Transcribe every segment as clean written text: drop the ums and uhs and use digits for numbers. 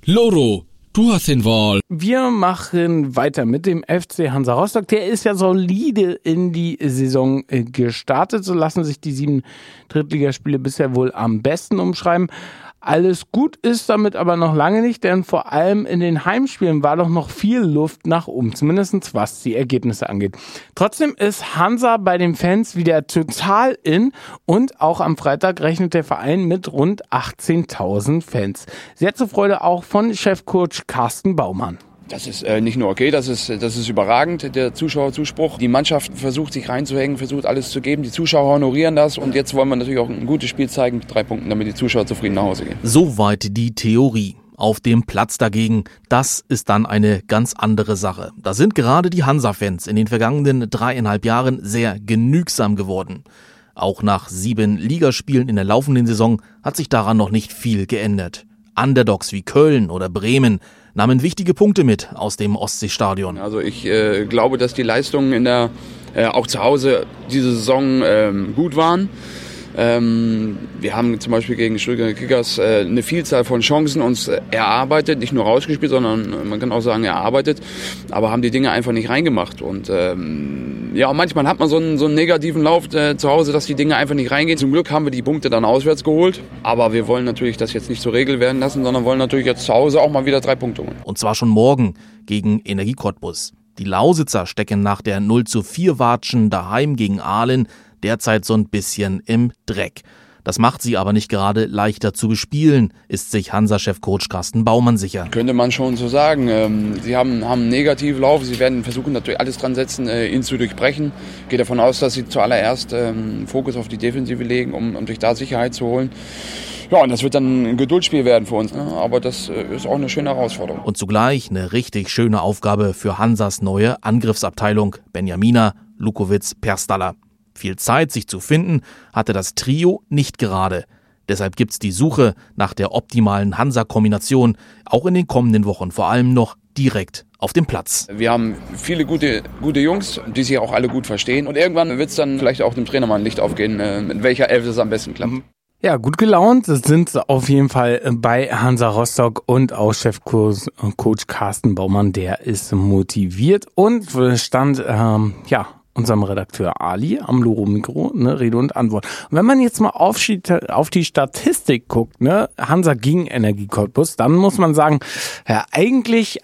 Loro, du hast den Wahl. Wir machen weiter mit dem FC Hansa Rostock. Der ist ja solide in die Saison gestartet. So lassen sich die 7 Drittligaspiele bisher wohl am besten umschreiben. Alles gut ist damit aber noch lange nicht, denn vor allem in den Heimspielen war doch noch viel Luft nach oben, zumindest was die Ergebnisse angeht. Trotzdem ist Hansa bei den Fans wieder total in und auch am Freitag rechnet der Verein mit rund 18.000 Fans. Sehr zur Freude auch von Chefcoach Carsten Baumann. Das ist nicht nur okay, das ist überragend, der Zuschauerzuspruch. Die Mannschaft versucht sich reinzuhängen, versucht alles zu geben. Die Zuschauer honorieren das und jetzt wollen wir natürlich auch ein gutes Spiel zeigen mit 3 Punkten, damit die Zuschauer zufrieden nach Hause gehen. Soweit die Theorie. Auf dem Platz dagegen, das ist dann eine ganz andere Sache. Da sind gerade die Hansa-Fans in den vergangenen 3,5 Jahren sehr genügsam geworden. Auch nach 7 Ligaspielen in der laufenden Saison hat sich daran noch nicht viel geändert. Underdogs wie Köln oder Bremen nahmen wichtige Punkte mit aus dem Ostseestadion. Also ich glaube, dass die Leistungen auch zu Hause diese Saison gut waren. Wir haben zum Beispiel gegen Stuttgarter Kickers eine Vielzahl von Chancen uns erarbeitet, nicht nur rausgespielt, sondern man kann auch sagen erarbeitet, aber haben die Dinge einfach nicht reingemacht. Und manchmal hat man so einen negativen Lauf zu Hause, dass die Dinge einfach nicht reingehen. Zum Glück haben wir die Punkte dann auswärts geholt, aber wir wollen natürlich das jetzt nicht zur Regel werden lassen, sondern wollen natürlich jetzt zu Hause auch mal wieder 3 Punkte holen. Und zwar schon morgen gegen Energie Cottbus. Die Lausitzer stecken nach der 0:4 Watschen daheim gegen Aalen derzeit so ein bisschen im Dreck. Das macht sie aber nicht gerade leichter zu bespielen, ist sich Hansa-Chefcoach Carsten Baumann sicher. Könnte man schon so sagen. Sie haben einen negativen Lauf. Sie werden versuchen natürlich alles dran setzen, ihn zu durchbrechen. Ich gehe davon aus, dass sie zuallererst Fokus auf die Defensive legen, um durch da Sicherheit zu holen. Ja, und das wird dann ein Geduldsspiel werden für uns. Aber das ist auch eine schöne Herausforderung. Und zugleich eine richtig schöne Aufgabe für Hansas neue Angriffsabteilung. Benjamina, Lukowitz, Perstalla. Viel Zeit, sich zu finden, hatte das Trio nicht gerade. Deshalb gibt's die Suche nach der optimalen Hansa-Kombination auch in den kommenden Wochen vor allem noch direkt auf dem Platz. Wir haben viele gute Jungs, die sich auch alle gut verstehen. Und irgendwann wird's dann vielleicht auch dem Trainer mal ein Licht aufgehen, mit welcher Elf es am besten klappt. Ja, gut gelaunt sind sie auf jeden Fall bei Hansa Rostock und auch Chefcoach Carsten Baumann, der ist motiviert und stand, unserem Redakteur Ali am Loro-Mikro, Rede und Antwort. Und wenn man jetzt mal auf die Statistik guckt, Hansa gegen Energie Cottbus, dann muss man sagen, ja, eigentlich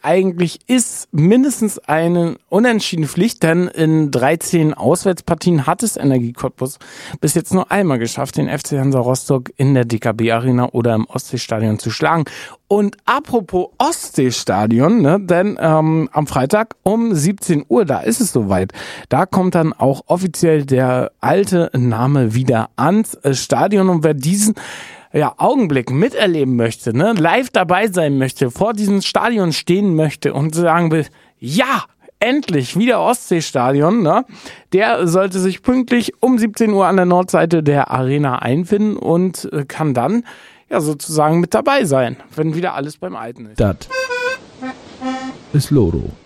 ist mindestens eine unentschiedene Pflicht, denn in 13 Auswärtspartien hat es Energie Cottbus bis jetzt nur einmal geschafft, den FC Hansa Rostock in der DKB Arena oder im Ostseestadion zu schlagen. Und apropos Ostseestadion, denn am Freitag um 17 Uhr, da ist es soweit, da kommt dann auch offiziell der alte Name wieder ans Stadion. Und wer diesen Augenblick miterleben möchte, live dabei sein möchte, vor diesem Stadion stehen möchte und sagen will, ja, endlich wieder Ostseestadion, der sollte sich pünktlich um 17 Uhr an der Nordseite der Arena einfinden und kann dann sozusagen mit dabei sein, wenn wieder alles beim Alten ist. Das ist Loro.